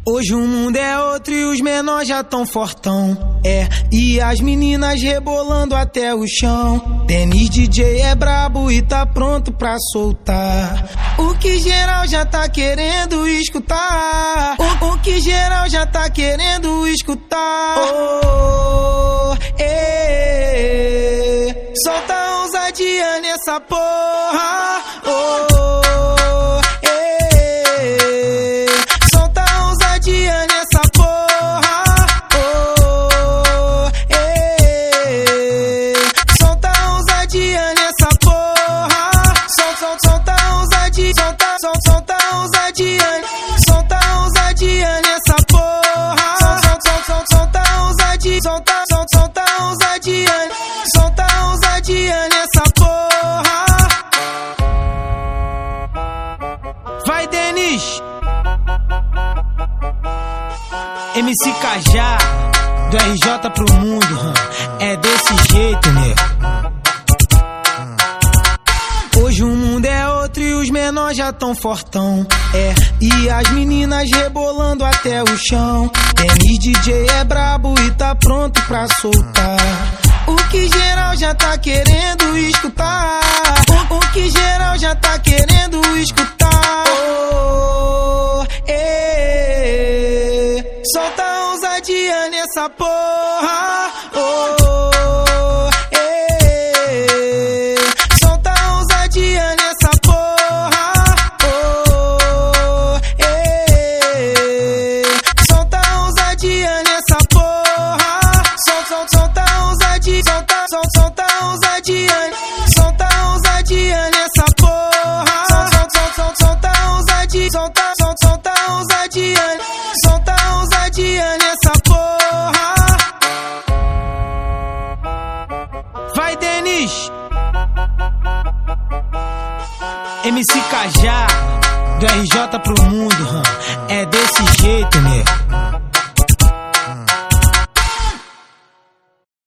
Hoje o mundo é outro e os menores já tão fortão. E as meninas rebolando até o chão. Denis DJ é brabo e tá pronto pra soltar o que geral já tá querendo escutar. O que geral já tá querendo escutar. Solta a ousadia nessa porra. Solta a ousadia nessa porra. Solta a ousadia nessa porra. Solta a ousadia, solta a ousadia. Solta a ousadia nessa porra. Solta a ousadia, solta a ousadia. Solta a ousadia nessa porra. Vai, Denis. MC Cajá, do RJ pro mundo, é desse jeito, nego. Hoje o mundo é outro e os menores já tão fortão. E as meninas rebolando até o chão. Denis DJ é brabo e tá pronto pra soltar o que geral já tá querendo escutar. O que geral já tá querendo escutar. Solta a ousadia nessa porra. Solta a ousadia nessa porra. Solta a ousadia nessa porra. Solta a ousadia, solta a ousadia. Solta a ousadia nessa porra. Solta a ousadia, solta a ousadia. Solta a ousadia nessa porra. Vai, Denis. MC Cajá, do RJ pro mundo, é desse jeito, nego.